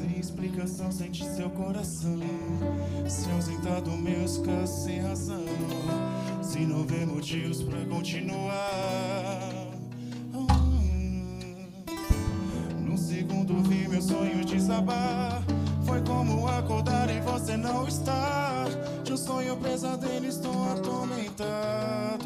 Sem explicação, sente seu coração se ausentar do meu escasso sem razão. Se não vê motivos pra continuar. No segundo vi meu sonho desabar. Foi como acordar e você não estar. De um sonho pesadelo estou atormentado.